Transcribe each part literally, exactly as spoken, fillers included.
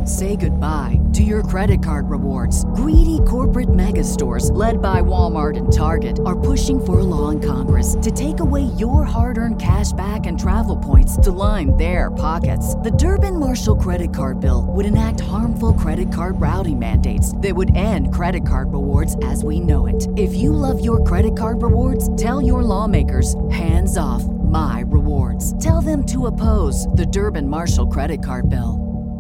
Say goodbye to your credit card rewards. Greedy corporate mega stores, led by Walmart and Target, are pushing for a law in Congress to take away your hard-earned cash back and travel points to line their pockets. The Durbin-Marshall credit card bill would enact harmful credit card routing mandates that would end credit card rewards as we know it. If you love your credit card rewards, tell your lawmakers, hands off my rewards. Tell them to oppose the Durbin-Marshall credit card bill.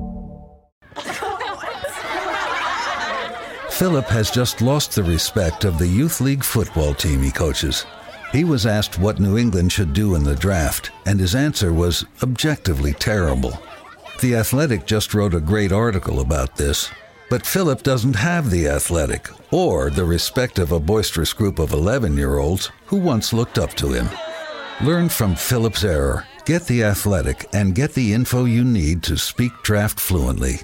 Philip has just lost the respect of the youth league football team he coaches. He was asked what New England should do in the draft, and his answer was objectively terrible. The Athletic just wrote a great article about this, but Philip doesn't have the Athletic or the respect of a boisterous group of eleven-year-olds who once looked up to him. Learn from Philip's error, get the Athletic, and get the info you need to speak draft fluently.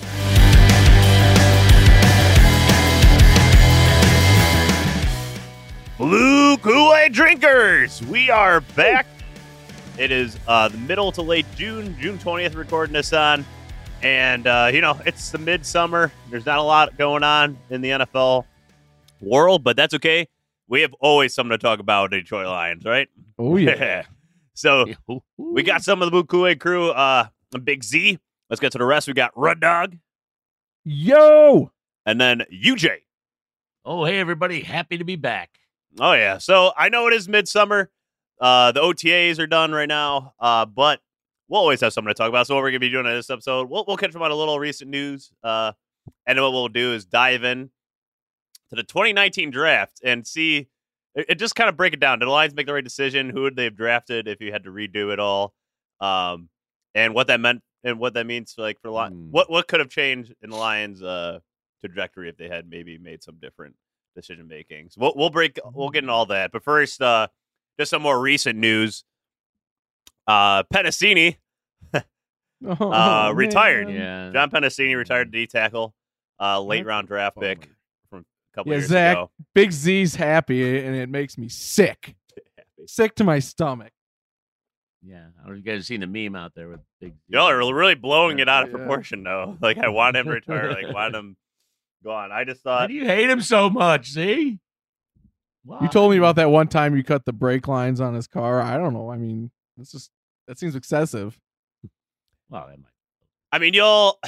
Blue Kool-Aid drinkers, we are back. It is uh, the middle to late June, June twentieth, recording this on. And, uh, you know, it's the midsummer. There's not a lot going on in the N F L world, but that's okay. We have always something to talk about with the Detroit Lions, right? Oh, yeah. So we got some of the Blue Kool-Aid crew, uh, Big Z. Let's get to the rest. We got Rud Dog. Yo! And then U J. Oh, hey, everybody. Happy to be back. Oh, yeah. So I know it is midsummer. Uh, the O T As are done right now, uh, but we'll always have something to talk about. So what we're going to be doing in this episode, we'll, we'll catch up on a little recent news. Uh, and what we'll do is dive in to the twenty nineteen draft and see, it, it just kind of break it down. Did the Lions make the right decision? Who would they have drafted if you had to redo it all? Um, and what that meant and what that means for, like, for Lions. Mm. What, what could have changed in the Lions' uh, trajectory if they had maybe made some different decision making. So we'll, we'll break, we'll get into all that. But first, uh, just some more recent news. Uh, Penasini uh, oh, retired. Yeah. John Penasini retired D tackle, uh, late That's round draft bummer. pick from a couple Yeah, years Zach, ago. Big Z's happy, and it makes me sick. Sick to my stomach. Yeah. I don't know if you guys have seen the meme out there with Big Z. Y'all are really blowing it out of Yeah. proportion, though. Like, I want him to retire. Like, want him gone. I just Why thought. do you hate him so much? See? You told me about that one time you cut the brake lines on his car. I don't know. I mean, it's just that seems excessive. Well, that might. I mean, y'all.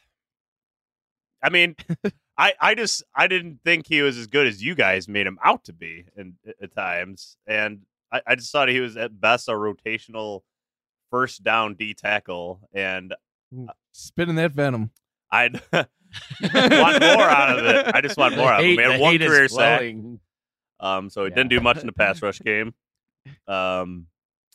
I mean, I, I just I didn't think he was as good as you guys made him out to be in, at times, and I, I just thought he was at best a rotational first down D tackle, and Spitting that venom. I'd want more out of it. I just want more out of him. He had one career sack, um, so he Yeah. didn't do much in the pass rush game. Um,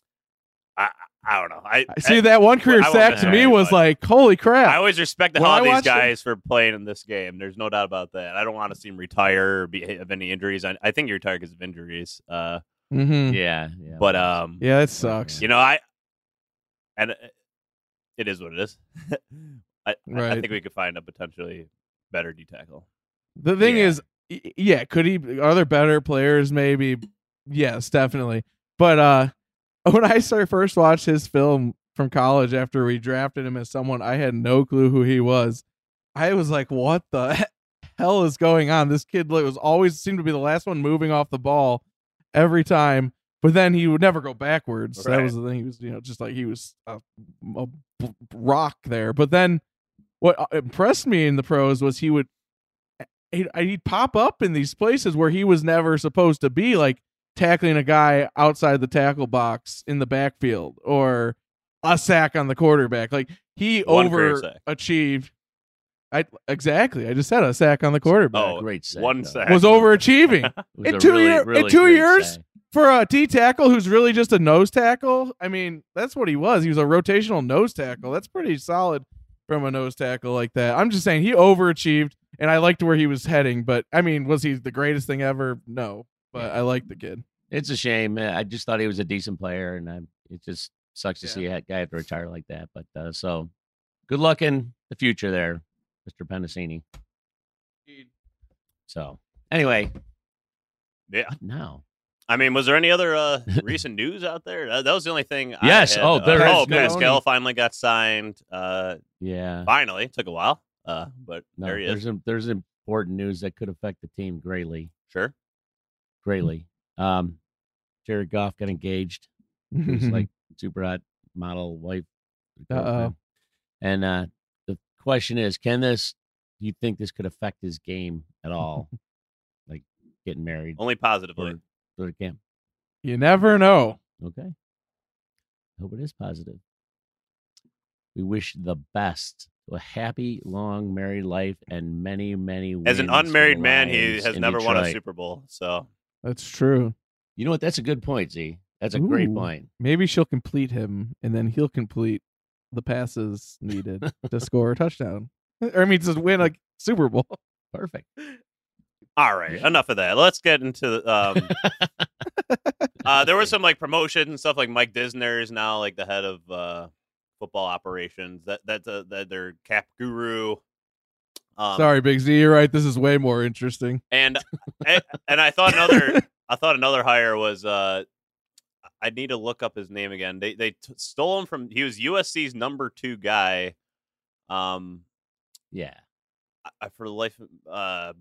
I I don't know. I See, I, that one career I won't sack miss to it, me was but- like, holy I crap. always respect the When hell I out of these watched it- guys for playing in this game. There's no doubt about that. I don't want to see him retire or be have any injuries. I, I think he retired because of injuries. Uh, Mm-hmm. Yeah. Yeah. but um, Yeah, it sucks. you know, I and it, it is what it is. I, I Right. think we could find a potentially better D tackle. The thing Yeah. is, y- yeah, could he? Are there better players? Maybe. Yes, definitely. But uh, when I started first watched his film from college after we drafted him as someone I had no clue who he was, I was like, "What the hell is going on?" This kid was always seemed to be the last one moving off the ball every time, but then he would never go backwards. So that Right. was the thing. He was, you know, just like he was a, a b- rock there. But then, what impressed me in the pros was he would he'd, he'd pop up in these places where he was never supposed to be, like tackling a guy outside the tackle box in the backfield or a sack on the quarterback. Like he One career sack. overachieved. I exactly. I just said a sack on the quarterback. Oh, Great sack, one though. sack. Was overachieving It was in a two really, year- in really two great years? sack. for a D tackle who's really just a nose tackle. I mean, that's what he was. He was a rotational nose tackle. That's pretty solid from a nose tackle like that. I'm just saying he overachieved, and I liked where he was heading. But I mean, was he the greatest thing ever? No, but I like the kid. It's a shame. Uh, I just thought he was a decent player, and I, it just sucks to Yeah. see a guy have to retire like that. But uh, so, good luck in the future there, Mister Penasini. So, anyway, Yeah. what now? I mean, was there any other uh, recent news out there? That, that was the only thing. Yes. I had. Oh, there uh, is. oh, Pascal. Pascal finally got signed. Uh, Yeah. finally, took a while, uh, but No, there he there's is. some, there's important news that could affect the team greatly. Sure. Greatly. Um, Jared Goff got engaged. It was like super hot model wife. Uh-oh. And uh, the question is, can this? Do you think this could affect his game at all? Like getting married? Only positively. Or, or it can. You never know. Okay. Hope it is positive. We wish the best. A happy, long married life and many, many wins. As an for the unmarried man, he Lions has in never won a Detroit. Super Bowl. So That's true. You know what? That's a good point, Z. That's a great Ooh. point. Maybe she'll complete him, and then he'll complete the passes needed to score a touchdown. Or I mean, to win a Super Bowl. Perfect. all right, enough of that. Let's get into um. uh, there was some like promotion and stuff. Like Mike Disner is now like the head of uh, football operations. That that's a, that their cap guru. Um, Sorry, Big Z. You're right. This is way more interesting. And and and I thought another I thought another hire was uh I need to look up his name again. They they t- stole him from he was U S C's number two guy. Um, Yeah. I, I for the life of, uh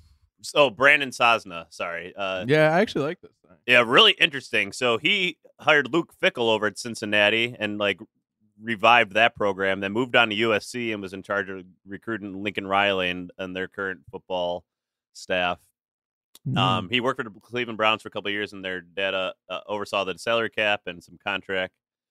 oh Brandon Sosna. Sorry. Uh, Yeah, I actually like this. yeah, really interesting. So he hired Luke Fickell over at Cincinnati and like revived that program, then moved on to U S C and was in charge of recruiting Lincoln Riley and, and their current football staff. Mm. Um, he worked for the Cleveland Browns for a couple of years, and their data uh, oversaw the salary cap and some contract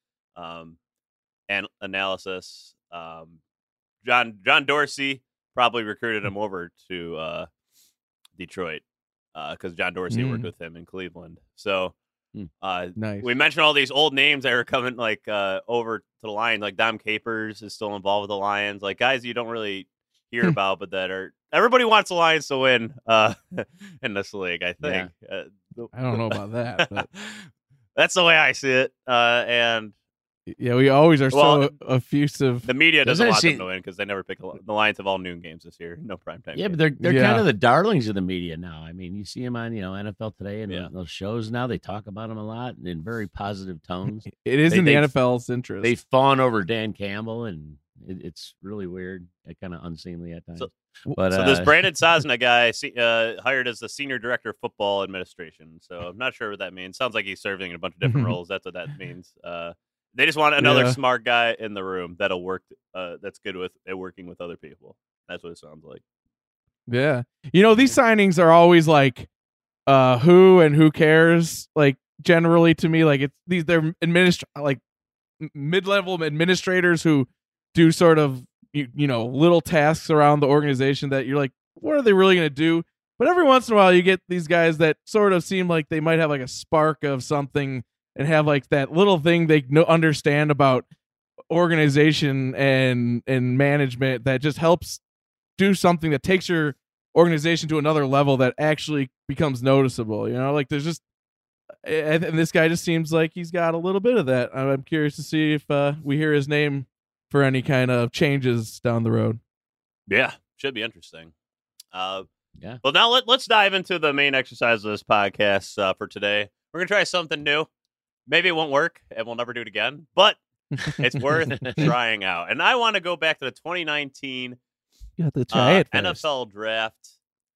um, and analysis. Um, John John Dorsey probably recruited him over to uh, Detroit because uh, John Dorsey Mm. worked with him in Cleveland. So uh, Nice. we mentioned all these old names that are coming like uh, over to the Lions. Like Dom Capers is still involved with the Lions. Like guys you don't really hear about, but that are everybody wants the Lions to win uh, in this league. I think. Uh, the- I don't know about that, but that's the way I see it. Uh, and yeah, we always are Well, so effusive. the media doesn't Doesn't it want them seem- to win because they never pick. A, the Lions have all noon games this year. No primetime. Yeah, games. but they're they're Yeah. kind of the darlings of the media now. I mean, you see them on you know N F L Today and Yeah. those shows now. They talk about them a lot and in very positive tones. It is They- in the they- N F L's interest. They fawn over Dan Campbell, and it, it's really weird, kind of unseemly at times. So- but So uh, this Brandon Sosna guy se- uh, hired as the senior director of football administration. So I'm not sure what that means. Sounds like he's serving in a bunch of different roles. That's what that means. Uh, they just want another Yeah. smart guy in the room that'll work. Uh, that's good with at working with other people. That's what it sounds like. Yeah. You know, these signings are always like uh who and who cares, like generally to me, like it's these they're administ like m- mid-level administrators who do sort of you, you know, little tasks around the organization that you're like, what are they really going to do? But every once in a while you get these guys that sort of seem like they might have like a spark of something and have like that little thing they know, understand about organization and and management that just helps do something that takes your organization to another level that actually becomes noticeable. You know, like there's just, and this guy just seems like he's got a little bit of that. I'm curious to see if uh, we hear his name for any kind of changes down the road. Yeah, should be interesting. Uh, Yeah. Well, now let, let's dive into the main exercise of this podcast uh, for today. We're gonna try something new. Maybe it won't work, and we'll never do it again. But it's worth trying out. And I want to go back to the twenty nineteen You have to try uh, it N first. F L draft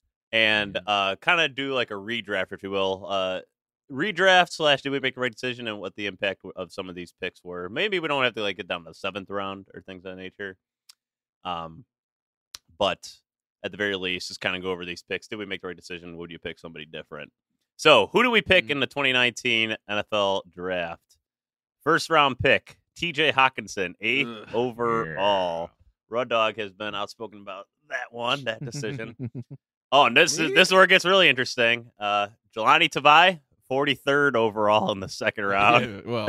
and uh, kind of do like a redraft, if you will. Uh, redraft slash did we make the right decision and what the impact of some of these picks were. Maybe we don't have to like get down to the seventh round or things of that nature. Um, but at the very least, just kind of go over these picks. Did we make the right decision? Would you pick somebody different? So who do we pick Mhm. in the twenty nineteen N F L draft? First round pick, T J Hawkinson, eighth Ugh, overall. Rud Dog has been outspoken about that one, that decision. Oh, and this is this is where it gets really interesting. Uh, Jelani Tavai, forty-third overall in the second round. Yeah, well,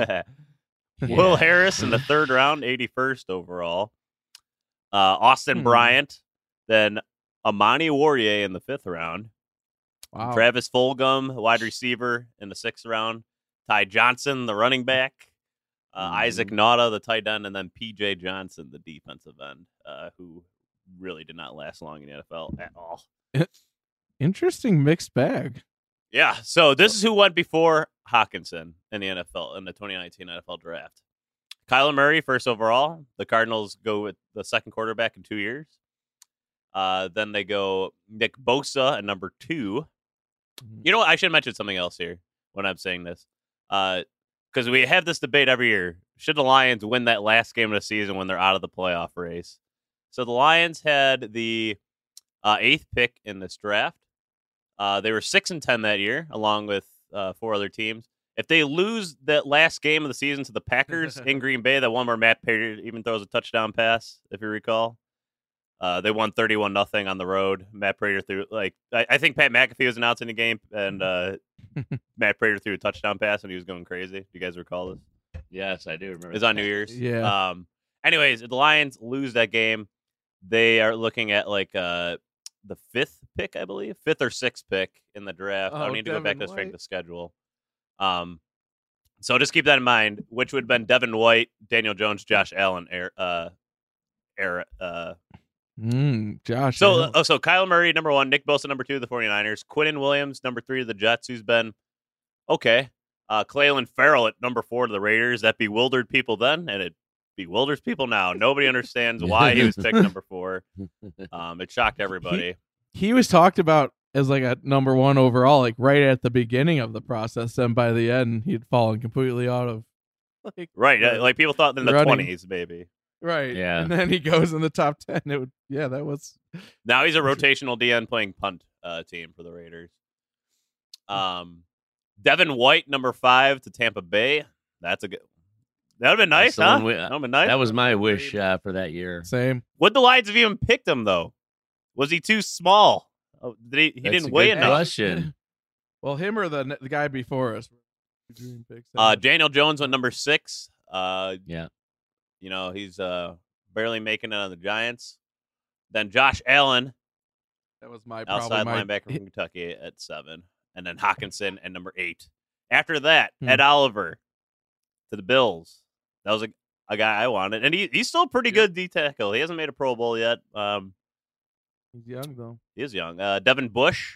Will Yeah. Harris in the third round, eighty-first overall. Uh, Austin Hmm. Bryant, then Amani Warrior in the fifth round. wow. Travis Fulgham, wide receiver, in the sixth round. Ty Johnson, the running back. Uh, Mhm. Isaac Nauta, the tight end, and then P J Johnson, the defensive end, uh, who really did not last long in the N F L at all. Interesting mixed bag. Yeah. So this is who went before Hawkinson in the N F L in the twenty nineteen N F L draft. Kyler Murray, first overall. The Cardinals go with the second quarterback in two years. Uh, then they go Nick Bosa at number two. You know what? I should mention something else here when I'm saying this. Because uh, we have this debate every year. Should the Lions win that last game of the season when they're out of the playoff race? So the Lions had the uh, eighth pick in this draft. Uh, they were six and ten that year, along with uh, four other teams. If they lose that last game of the season to the Packers in Green Bay, that one where Matt Patriot even throws a touchdown pass, if you recall, uh, they won thirty-one nothing on the road. Matt Prater threw like I, I think Pat McAfee was announcing the game, and uh, Matt Prater threw a touchdown pass, and he was going crazy. Do you guys recall this? Yes, I do remember. It was on New Year's. Yeah. Um. Anyways, if the Lions lose that game, they are looking at like uh the fifth pick, I believe, fifth or sixth pick in the draft. Oh, I need to go back to Devin the strength White. of schedule. Um. So just keep that in mind, which would have been Devin White, Daniel Jones, Josh Allen, er, uh, er, uh, Mm, Josh. So, Allen. oh, so Kyle Murray, number one, Nick Bosa, number two, the 49ers, Quinnen Williams, number three, to the Jets, who's been okay. Uh, Clelin Ferrell at number four to the Raiders. That bewildered people then, and it bewilders people now. Nobody understands why he was picked number four. Um, it shocked everybody. He was talked about as like a number one overall, like right at the beginning of the process, and by the end, he'd fallen completely out of like Right. the uh, like people thought in the running. twenties, maybe. Right. Yeah. And then he goes in the top ten. It would, yeah, that was. Now he's a rotational D N playing punt uh, team for the Raiders. Um, Devin White, number five to Tampa Bay. That's a good. That would have been nice, That's the huh? one we- That would have been nice. That was my wish uh, for that year. Same. Would the Lions have even picked him though? Was he too small? Oh, did he? He That's didn't a weigh good enough. question. Well, him or the the guy before us. Dream picks. Uh, Daniel Jones went number six. Uh, Yeah. you know he's uh barely making it on the Giants. Then Josh Allen, that was my probably outside my, linebacker from Kentucky, at seven, and then Hawkinson at number eight. After that, Hmm. Ed Oliver to the Bills. That was a, a guy I wanted, and he, he's still pretty good D tackle. He hasn't made a Pro Bowl yet. Um, He's young though. he is young. Uh, Devin Bush,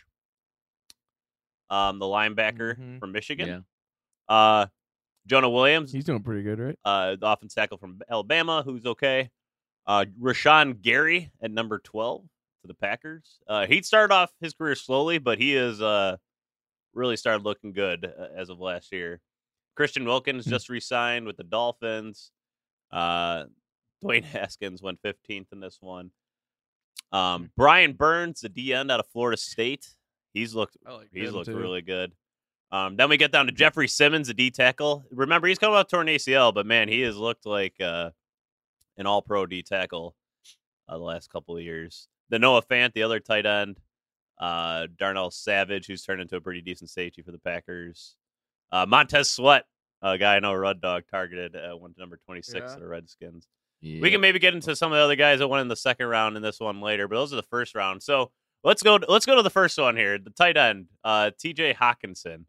um, the linebacker Mhm. from Michigan. Yeah. Uh, Jonah Williams, He's doing pretty good, right? uh, the offensive tackle from Alabama, who's okay. Uh, Rashawn Gary at number twelve to the Packers. Uh, he started off his career slowly, but he is uh, really started looking good uh, as of last year. Christian Wilkins Hmm. just re-signed with the Dolphins. Uh, Dwayne Haskins went fifteenth in this one. Um, Brian Burns, the D end out of Florida State. He's looked I like he's him, looked too. really good. Um, then we get down to Jeffrey Simmons, the D tackle. Remember, he's coming off torn A C L, but man, he has looked like uh, an all-pro D tackle uh, the last couple of years. The Noah Fant, the other tight end. Uh, Darnell Savage, who's turned into a pretty decent safety for the Packers. Uh, Montez Sweat, a guy I know Rud Dog targeted, uh, went to number twenty-six Yeah. to the Redskins. Yeah. We can maybe get into some of the other guys that went in the second round in this one later, but those are the first round. So let's go. Let's go to the first one here, the tight end, uh, T J Hawkinson.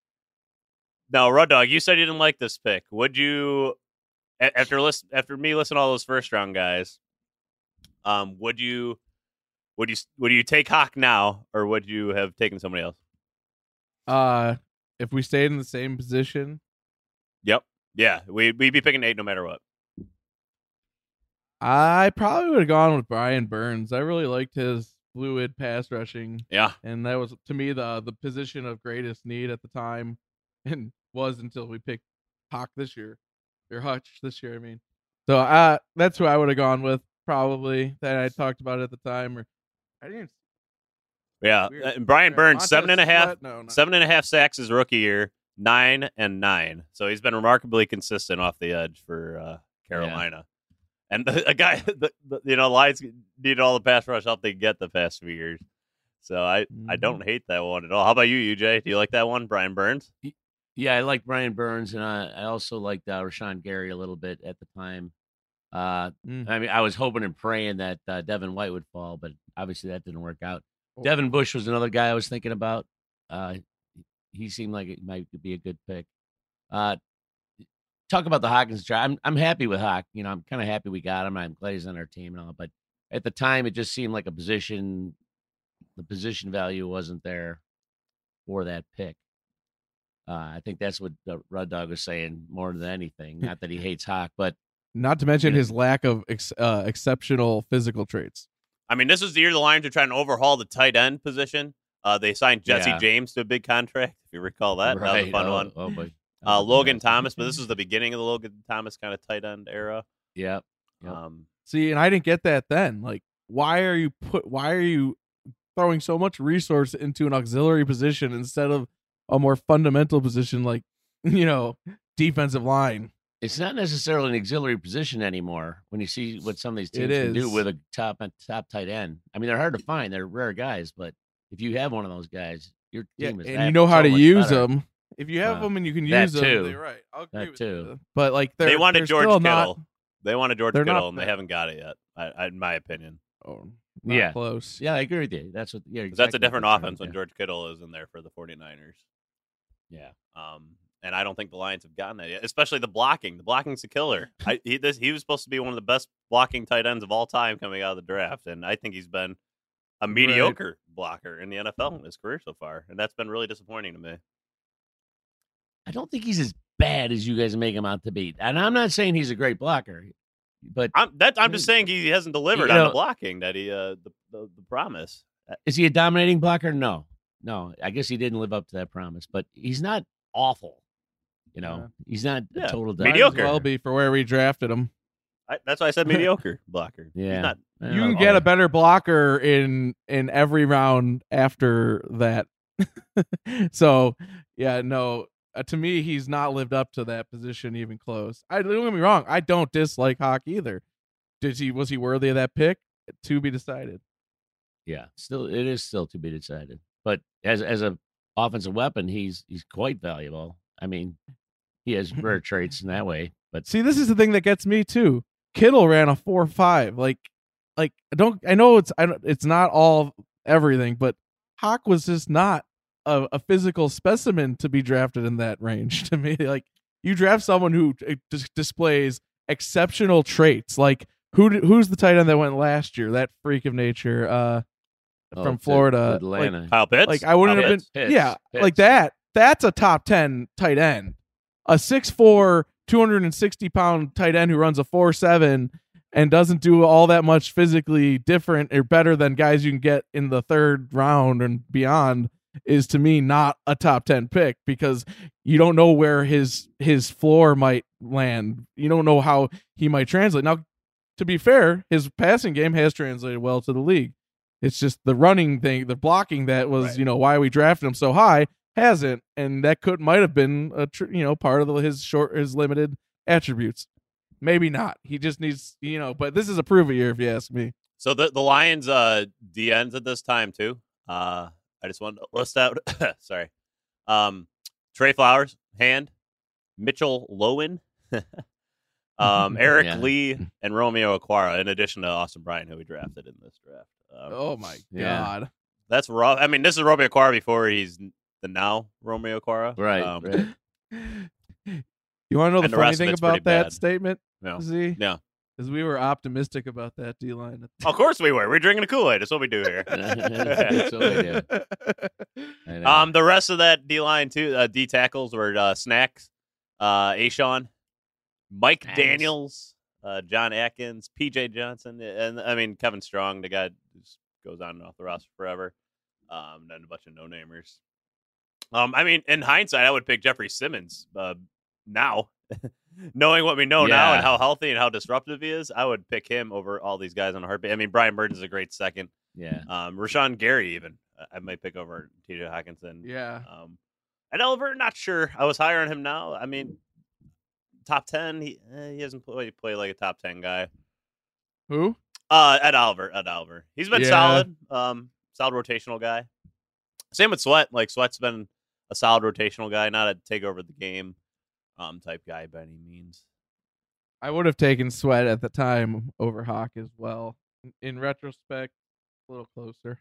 Now, Rud Dog, you said you didn't like this pick. Would you, a- after list, after me listening to all those first round guys, um, would you, would you, would you take Hawk now, or would you have taken somebody else? Uh, if we stayed in the same position, Yep. Yeah, we we'd be picking eight no matter what. I probably would have gone with Brian Burns. I really liked his fluid pass rushing, Yeah. and that was to me the the position of greatest need at the time, and was until we picked Hawk this year, or Hutch this year. I mean, so uh that's who I would have gone with probably that I talked about at the time. Or I didn't. Yeah. Weird. And Brian Montez Burns, seven and a half, Sweat? No, not- seven and a half sacks his rookie year, nine and nine. So he's been remarkably consistent off the edge for uh, Carolina. And the, a guy, the, the, you know, Lions needed all the pass rush help they get the past few years. So I, I Mhm. don't hate that one at all. How about you, U J? Do you like that one, Brian Burns? Yeah, I like Brian Burns, and I, I also liked uh, Rashawn Gary a little bit at the time. Uh, Mm. I mean, I was hoping and praying that uh, Devin White would fall, but obviously that didn't work out. Oh. Devin Bush was another guy I was thinking about. Uh, he seemed like it might be a good pick. Uh, talk about the Hawkins job. I'm I'm happy with Hawk. You know, I'm kind of happy we got him. I'm glad he's on our team and all. But at the time, it just seemed like a position. The position value wasn't there. for that pick. Uh, I think that's what uh, Rud Dog was saying more than anything. Not that he hates Hawk, but Not to mention Yeah. his lack of ex- uh, exceptional physical traits. I mean, this is the year the Lions are trying to overhaul the tight end position. Uh, they signed Jesse Yeah. James to a big contract, if you recall that. That was a right, fun oh, one. Oh boy, Uh, Oh, Logan yeah. Thomas, but this is the beginning of the Logan Thomas kind of tight end era. Yep. Yep. Um, See, and I didn't get that then. Like, why are you put? Why are you throwing so much resource into an auxiliary position instead of a more fundamental position, like you know, defensive line? It's not necessarily an auxiliary position anymore when you see what some of these It teams can do is. with a top top tight end. I mean, they're hard to find. They're rare guys, but if you have one of those guys, your Yeah, team is and that- you know how so to much use better. them. If you have Uh, them and you can that use them, too. they're right. I'll agree That with too. you. But like, they're, they wanted they're George still Kittle. not. They wanted George they're not Kittle, and they bad. haven't got it yet, I, I, in my opinion. Oh, not Yeah. close. Yeah, I agree with you. That's what. Yeah, 'Cause exactly that's a what different they're trying offense to when do. George Kittle is in there for the 49ers. Yeah. Um, and I don't think the Lions have gotten that yet, especially the blocking. The blocking's a killer. I, he, this, he was supposed to be one of the best blocking tight ends of all time coming out of the draft, and I think he's been a mediocre blocker in the N F L in his career so far, and that's been really disappointing to me. I don't think he's as bad as you guys make him out to be. And I'm not saying he's a great blocker, but I'm that I'm just saying he hasn't delivered You on know- the blocking that he uh the the, the promise. is he a dominating blocker? No. No. I guess he didn't live up to that promise, but he's not awful. You know, Yeah. he's not Yeah. a total Might as Mediocre. well be for where we drafted him. I, that's why I said mediocre blocker. Yeah. He's not, I You don't can know. get a better blocker in in every round after that. So yeah, no. Uh, to me, he's not lived up to that position even close. I don't get me wrong. I don't dislike Hawk either. Did he was he worthy of that pick? To be decided. Yeah, still it is still to be decided. But as as a offensive weapon, he's he's quite valuable. I mean, he has rare traits in that way. But See, this is the thing that gets me too. Kittle ran a four five. Like, like I don't. I know it's. I don't, it's not all everything, but Hawk was just not a, a physical specimen to be drafted in that range. To me, like you draft someone who uh, dis- displays exceptional traits. Like who? Did, who's the tight end that went last year? That freak of nature, uh, oh, from to- Florida. to Like, Atlanta. Kyle Pitts. like I wouldn't Kyle have been. Pitts? Pitts, yeah, Pitts. like that. That's a top ten tight end. A six four, two hundred sixty pound tight end who runs a four seven and doesn't do all that much physically different or better than guys you can get in the third round and beyond is to me not a top ten pick because you don't know where his his floor might land. You don't know how he might translate. Now, to be fair, his passing game has translated well to the league. It's just the running thing, the blocking that was, Right. you know, why we drafted him so high hasn't, and that could might have been a tr- you know part of the, his short his limited attributes. Maybe not. He just needs, you know. But this is a prove it year, if you ask me. So the the Lions uh D Ns at this time too. Uh, I just wanted to list out. sorry, um, Trey Flowers, hand, Mitchell Lowen, um, Eric Yeah. Lee, and Romeo Aquara, in addition to Austin Bryant, who we drafted in this draft. Um, Oh my Yeah. god! That's rough. I mean, this is Romeo Aquara before he's the now Romeo Aquara. Right, Um, right. You want to know the And the funny rest of thing it's about pretty that bad. statement? No. Z? Yeah. Because we were optimistic about that D line. Of course we were. We're drinking a Kool-Aid. That's what we do here. That's what we do. I know. Um, the rest of that D line too, uh, D tackles were uh, Snacks, uh, Ashawn, Mike Nice. Daniels, uh, John Atkins, P J Johnson, and I mean Kevin Strong, the guy who just goes on and off the roster forever. Um, and then a bunch of no namers. Um, I mean, in hindsight, I would pick Jeffrey Simmons. Uh, now, knowing what we know now Yeah. and how healthy and how disruptive he is, I would pick him over all these guys on a heartbeat. I mean, Brian Burton's a great second. yeah. Um, Rashawn Gary, even I might pick over T J Hawkinson. Yeah. Um, and Oliver, not sure. I was higher on him now. I mean, top ten. He eh, he hasn't played play like a top ten guy. Who? Uh, Ed Oliver. Ed Oliver. He's been Yeah. solid. Um, solid rotational guy. Same with Sweat. Like Sweat's been a solid rotational guy, not a take over the game, um, type guy by any means. I would have taken Sweat at the time over Hawk as well. In retrospect, a little closer.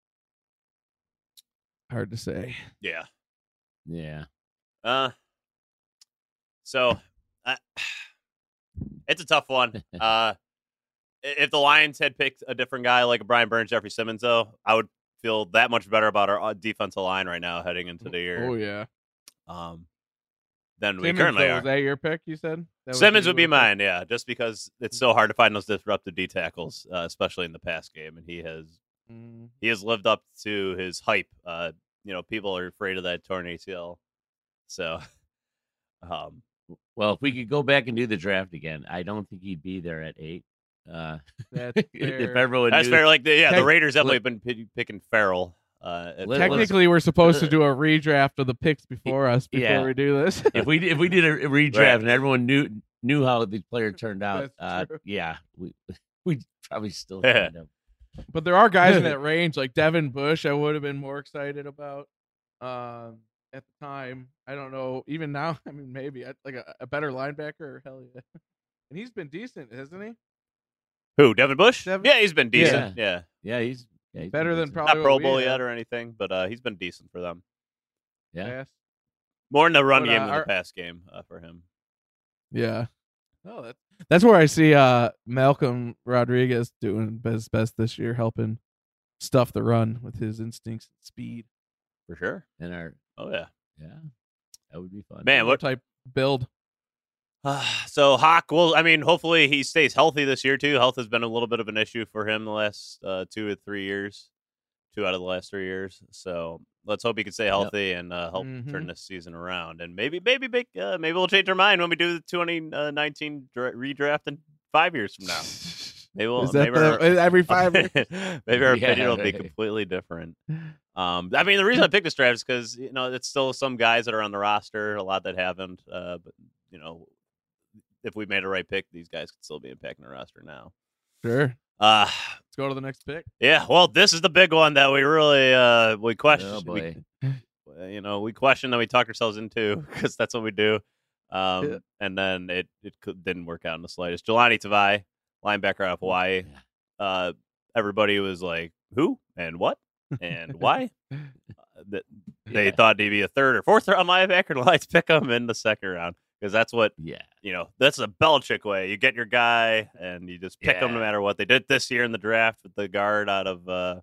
Hard to say. Yeah. Yeah. Uh. So, uh, it's a tough one. Uh, if the Lions had picked a different guy like a Brian Burns, Jeffrey Simmons, though, I would feel that much better about our uh, defensive line right now heading into the year. Oh yeah. Um, than we Simmons, currently though, are. Was that your pick? You said that was Simmons who would be you would've mine, yeah, just because it's so hard to find those disruptive D tackles, uh, especially in the pass game, and he has picked? Mm. he has lived up to his hype. Uh, you know, people are afraid of that torn A C L, so. Um, Well, if we could go back and do the draft again, I don't think he'd be there at eight. Uh, That's if fair. everyone that's knew, fair. Like, the, yeah, the Tech- Raiders definitely have been p- picking Farrell. Uh, at- Let- Technically, we're supposed to do a redraft of the picks before us before Yeah. we do this. if we if we did a redraft Right. and everyone knew knew how the player turned out, That's uh, true. yeah, we we probably still Yeah. find him. But there are guys in that range, like Devin Bush. I would have been more excited about um, at the time. I don't know. Even now, I mean, maybe I- like a, a better linebacker. Hell yeah. And he's been decent, hasn't he? Who, Devin Bush? Devin- Yeah, he's been decent. Yeah, Yeah, he's, yeah, he's Better been than decent. probably not what Pro we Bowl had. yet or anything, but uh, he's been decent for them. Yeah, Pass. More in the run But, game uh, than our- the pass game uh, for him. Yeah. Oh, that, that's where I see uh, Malcolm Rodriguez doing his best this year, helping stuff the run with his instincts and speed. For sure. and our Oh, yeah. yeah, that would be fun. Man, what type build? so Hawk, well, I mean, hopefully he stays healthy this year too. Health has been a little bit of an issue for him the last uh, two or three years, two out of the last three years. So let's hope he can stay healthy and uh, help Mhm. turn this season around. And maybe, maybe, make, uh, maybe we'll change our mind when we do the twenty nineteen dra- redraft in five years from now. Maybe we'll Is that maybe our, the, every five? years? maybe our Yeah, opinion will be right. completely different. Um, I mean, the reason I picked this draft is because you know it's still some guys that are on the roster, a lot that haven't. Uh, but you know, if we made a right pick, these guys could still be impacting the roster now. Sure. Uh, Let's go to the next pick. yeah. Well, this is the big one that we really uh we question. Oh boy, We, you know, we question that we talk ourselves into because that's what we do. Um, Yeah. and then it it could, didn't work out in the slightest. Jelani Tavai, linebacker out of Hawaii. Uh, everybody was like, who and what and why? Uh, that they Yeah. thought he'd be a third or fourth round linebacker. Let's pick him in the second round because that's what yeah, you know. That's a Belichick way. You get your guy and you just pick him no Yeah. matter what. They did this year in the draft with the guard out of. Uh,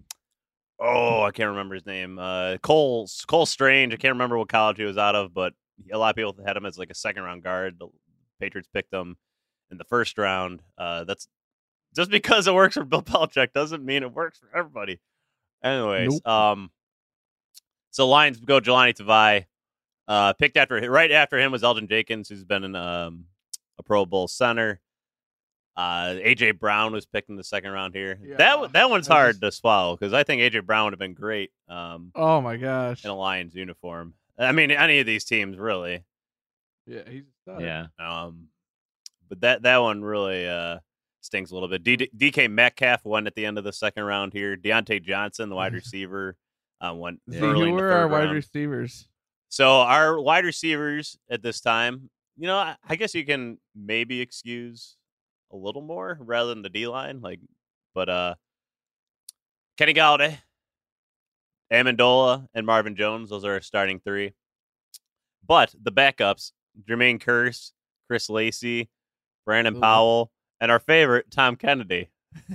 oh, I can't remember his name. Uh, Cole Cole Strange. I can't remember what college he was out of, but a lot of people had him as like a second round guard. The Patriots picked him in the first round. Uh, that's just because it works for Bill Belichick doesn't mean it works for everybody. Anyways, Nope. um, so Lions go Jelani Tavai. Uh, picked after right after him was Elgin Jenkins, who's been in um, a Pro Bowl center. Uh, A J Brown was picked in the second round here. Yeah, that that one's I hard just- to swallow because I think A J Brown would have been great um, Oh my gosh. in a Lions uniform. I mean, any of these teams really. Yeah, he's a stud. yeah. Um, but that that one really uh, stings a little bit. D- DK Metcalf won at the end of the second round here. Deontay Johnson, the wide receiver, uh, went See, early who in the were third our wide round. receivers? So our wide receivers at this time, you know, I, I guess you can maybe excuse a little more rather than the D line, like, but uh, Kenny Galladay, Amendola, and Marvin Jones, those are our starting three. But the backups, Jermaine Kearse, Chris Lacey, Brandon Ooh. Powell, and our favorite, Tom Kennedy.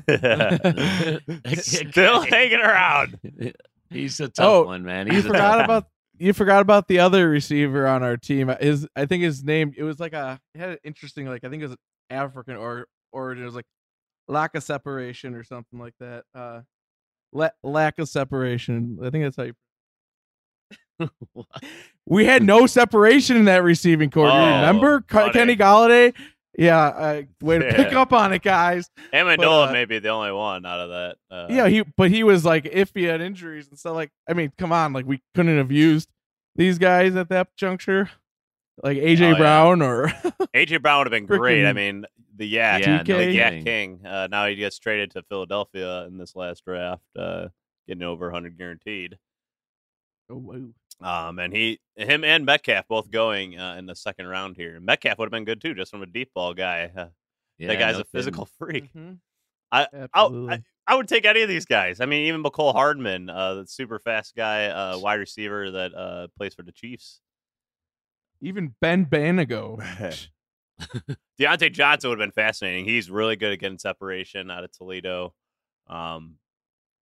Still hanging around. He's a tough Oh, one, man. You He's a forgot tough about you forgot about the other receiver on our team. His I think his name it was like a it had an interesting like I think it was African or origin. It was like lack of separation or something like that. Uh, la- lack of separation. I think that's how you. one. We had no separation in that receiving core. Do you Oh, remember Ke- buddy. Kenny Galladay? Yeah, uh, way to pick Yeah. up on it, guys. Amendola uh, may be the only one out of that. Uh, Yeah, he but he was like iffy at injuries and stuff. Like, I mean, come on, like we couldn't have used these guys at that juncture, like A J Oh, yeah. Brown or A J Brown would have been great. I Freaking mean, the Yak, Yeah, the T K. Yak kidding. King. Uh, now he gets traded to Philadelphia in this last draft, uh, getting over one hundred guaranteed. oh, wow. Um, and he, him, and Metcalf both going uh, in the second round here. Metcalf would have been good too, just from a deep ball guy. Uh, Yeah, that guy's no a physical freak. Mhm. I, I, Absolutely. I, I would take any of these guys. I mean, even McCole Hardman, uh, the super fast guy, uh, wide receiver that uh, plays for the Chiefs. Even Ben Banago. Deontay Johnson would have been fascinating. He's really good at getting separation out of Toledo. Um,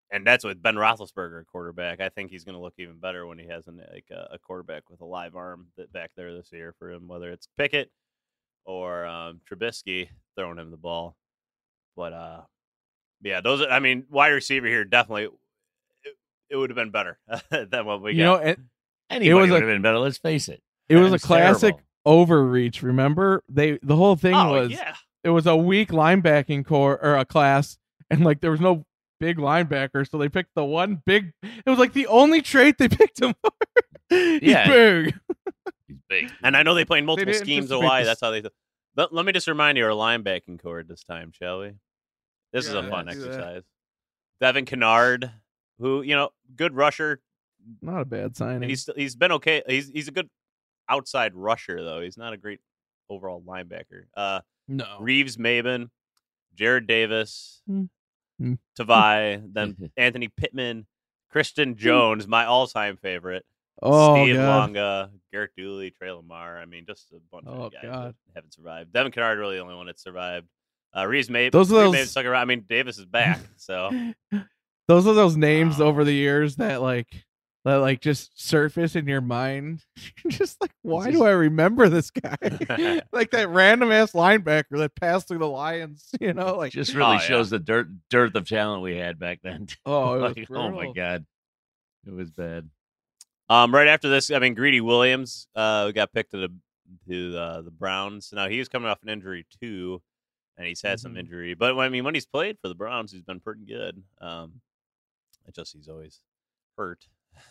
and that's with Ben Roethlisberger, quarterback. I think he's going to look even better when he has an, like a, a quarterback with a live arm that back there this year for him, whether it's Pickett or um, Trubisky throwing him the ball. But uh, yeah, those. Are, I mean, wide receiver here definitely. It, it would have been better than what we You got. know, it, Anybody It was would a- have been better. Let's face it. it was a That's classic terrible. overreach. Remember, they the whole thing oh was yeah, it was a weak linebacking core or a class, and like there was no big linebacker, so they picked the one big. It was like the only trait they picked him for. He's Yeah. big. He's big. and I know they played multiple didn't schemes of anticipate why. this. That's how they. Let, let me just remind you our linebacking core this time, shall we? This is Yeah, a fun let's do that. exercise. Devin Kennard, who you know, good rusher. Not a bad signing. He's he's been okay. He's he's a good outside rusher though. He's not a great overall linebacker. Uh, no. Reeves Maben, Jared Davis, Hmm. Hmm. Tavai, then Anthony Pittman, Christian Jones, my all-time favorite. Oh Steve god. Longa, Garrett Dooley, Trey Lamar. I mean, just a bunch Oh, of guys God. that haven't survived. Devin Kennard really the only one that survived. Uh, Reeves Maben, Those are Reeves those- Maben stuck around. I mean, Davis is back, so Those are those names Wow. over the years that like that like just surface in your mind. You're just like, why do I remember this guy? Like that random ass linebacker that passed through the Lions, you know, like Just really Oh, yeah. shows the dirt dearth of talent we had back then. oh, it was Like, oh my brutal. god, it was bad. Um, right after this, I mean, Greedy Williams uh, got picked to the to the, the Browns. Now he was coming off an injury too, and he's had some Mhm. injury. But I mean, when he's played for the Browns, he's been pretty good. Um, it's just he's always hurt.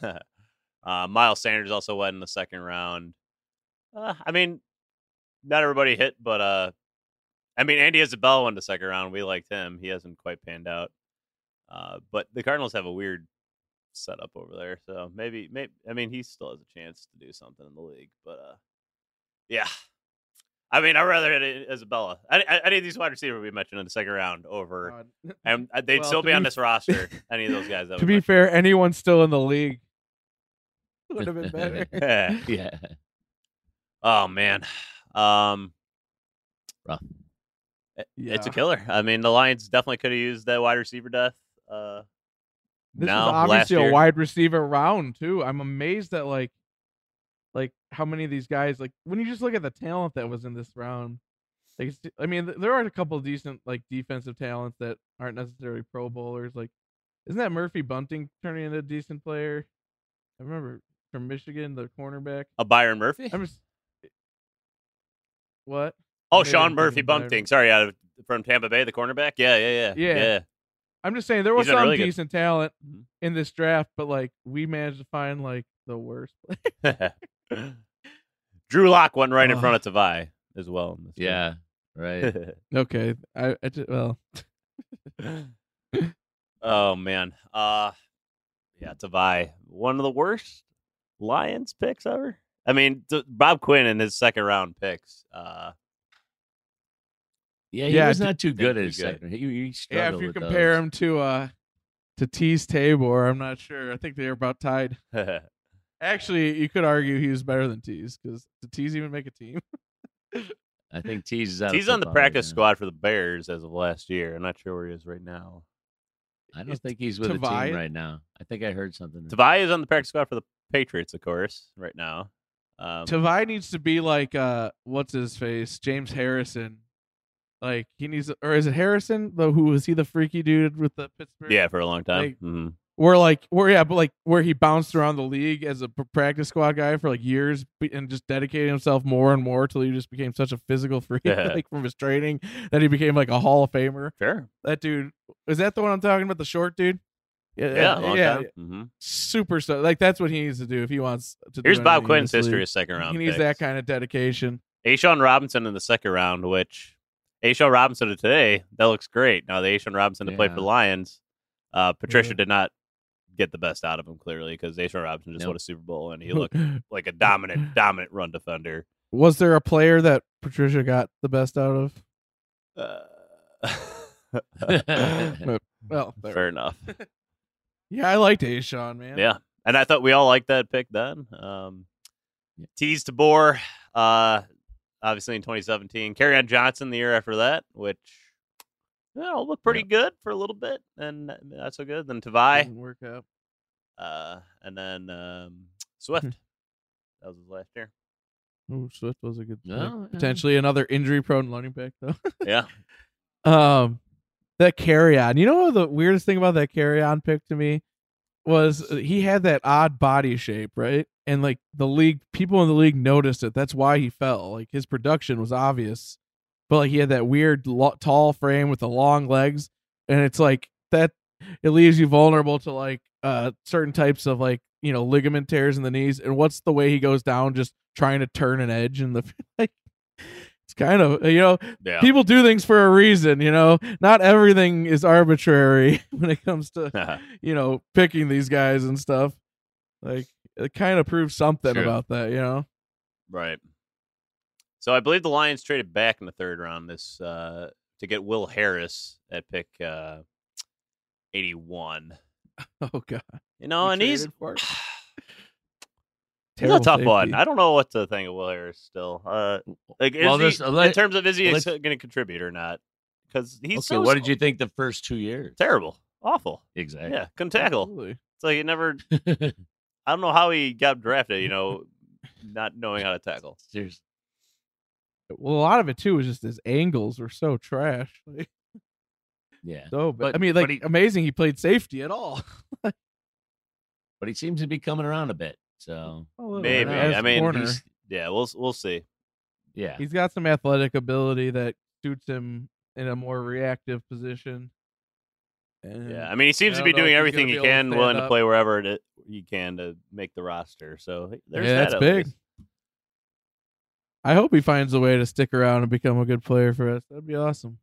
uh, Miles Sanders also went in the second round. Uh, I mean, not everybody hit, but uh, I mean, Andy Isabella went in the second round. We liked him. He hasn't quite panned out. Uh, but the Cardinals have a weird setup over there, so maybe, maybe I mean, he still has a chance to do something in the league. But uh, yeah, I mean, I'd rather hit Isabella. Any, any of these wide receivers we mentioned in the second round over, God. and they'd Well, still to be on be- this roster. Any of those guys. That To we be fair, anyone still in the league would have been better. mentioned. Yeah, Oh man, um, rough. Yeah. it's a killer. I mean, the Lions definitely could have used that wide receiver death. Uh, This now, is last obviously year. a wide receiver round too. I'm amazed at like, like how many of these guys like when you just look at the talent that was in this round. Like, it's- I mean, th- there are a couple decent like defensive talents that aren't necessarily Pro Bowlers. Like, isn't that Murphy Bunting turning into a decent player? I remember from Michigan, the cornerback. a Byron Murphy. I'm just what? Oh, Maybe Sean I'm Murphy thinking Byron. Bunting. Sorry, out of from Tampa Bay, the cornerback. Yeah, yeah, yeah, Yeah. I'm just saying there was He's been some really good. decent talent Mhm. in this draft, but like we managed to find like the worst. yeah. Drew Lock went right in Oh. front of Tavai as well. in this Yeah, right. one. Okay, I, I ju- well, oh man, uh, yeah, Tavai, one of the worst Lions picks ever. I mean, t- Bob Quinn in his second round picks. Uh, Yeah, he Yeah, was d- not too good at pretty his good. second. He, he yeah. struggled If you with compare those. him to uh to Tease Tabor, I'm not sure. I think they're about tied. Actually, you could argue he was better than Tease because did Tease even make a team? I think Tease is out. of He's on the football right practice now. squad for the Bears as of last year. I'm not sure where he is right now. I don't think he's with a Tavai? team right now. I think I heard something. Tavai is on the practice squad for the Patriots, of course, right now. Um, Tavai needs to be like uh what's his face? James Harrison. Like he needs or is it Harrison? Though who was he the freaky dude with the Pittsburgh? yeah, for a long time. Like, Mhm. Where like where yeah, but like where he bounced around the league as a p- practice squad guy for like years be- and just dedicated himself more and more till he just became such a physical freak Yeah. like from his training that he became like a Hall of Famer. Sure. That dude is that the one I'm talking about? The short dude? Yeah, a long yeah, time. hmm super stuff. Like that's what he needs to do if he wants to. Here's do Bob anything in Quinn's this history league. of second round. He needs picks. that kind of dedication. Ashawn Robinson in the second round, which Ashawn Robinson of today, that looks great. Now the Ashawn Robinson to play for Yeah. the Lions, uh, Patricia Yeah. did not get the best out of him clearly because Ashawn Robinson just Nope. won a Super Bowl and he looked like a dominant, dominant run defender. Was there a player that Patricia got the best out of? Uh, Well, there. fair enough. Yeah, I liked Ashawn, man. Yeah, and I thought we all liked that pick then. Um, Yeah. Tease Tabor, uh, obviously in twenty seventeen. Kerryon Johnson the year after that, which It'll look pretty Yep. good for a little bit, and not so good. Then Tavai, Didn't work out. uh, and then um, Swift. That was his last year. Ooh, Swift was a good pick. No, yeah. Potentially another injury-prone running back, though. Yeah. um, that carry on. You know what the weirdest thing about that carry on pick to me was he had that odd body shape, right? And like the league, people in the league noticed it. That's why he fell. Like his production was obvious, but like he had that weird lo- tall frame with the long legs, and it's like that. It leaves you vulnerable to like uh certain types of like you know ligament tears in the knees. And what's the way he goes down? Just trying to turn an edge in the like. It's kind of you know Yeah. people do things for a reason. You know, not everything is arbitrary when it comes to you know picking these guys and stuff. Like it kind of proves something True. about that. You know. Right. So I believe the Lions traded back in the third round this uh, to get Will Harris at pick uh, eighty-one. Oh God. You know, We and he's traded for it? he's a Terrible tough one. safety. I don't know what to think of Will Harris still. Uh, like, is Well, he, there's a li- in terms of is he well, ex- let's- going to contribute or not? Because he's Okay, so what did slow. you think the first two years? Terrible, awful. Exactly. Yeah, couldn't tackle. Absolutely. It's like he never. I don't know how he got drafted. You know, not knowing how to tackle. Seriously. Well, a lot of it too was just his angles were so trash. Like, Yeah. so, but, But- I mean, like but he- amazing. He played safety at all. But he seems to be coming around a bit. So Maybe. As I mean, corner, he's- Yeah, we'll we'll see. yeah. he's got some athletic ability that suits him in a more reactive position. And Yeah, I mean, he seems I to be don't know doing if he's everything gonna he be able to can, stand willing to up. play wherever it, he can to make the roster. So there's Yeah, that that's at big. least. I hope he finds a way to stick around and become a good player for us. That'd be awesome.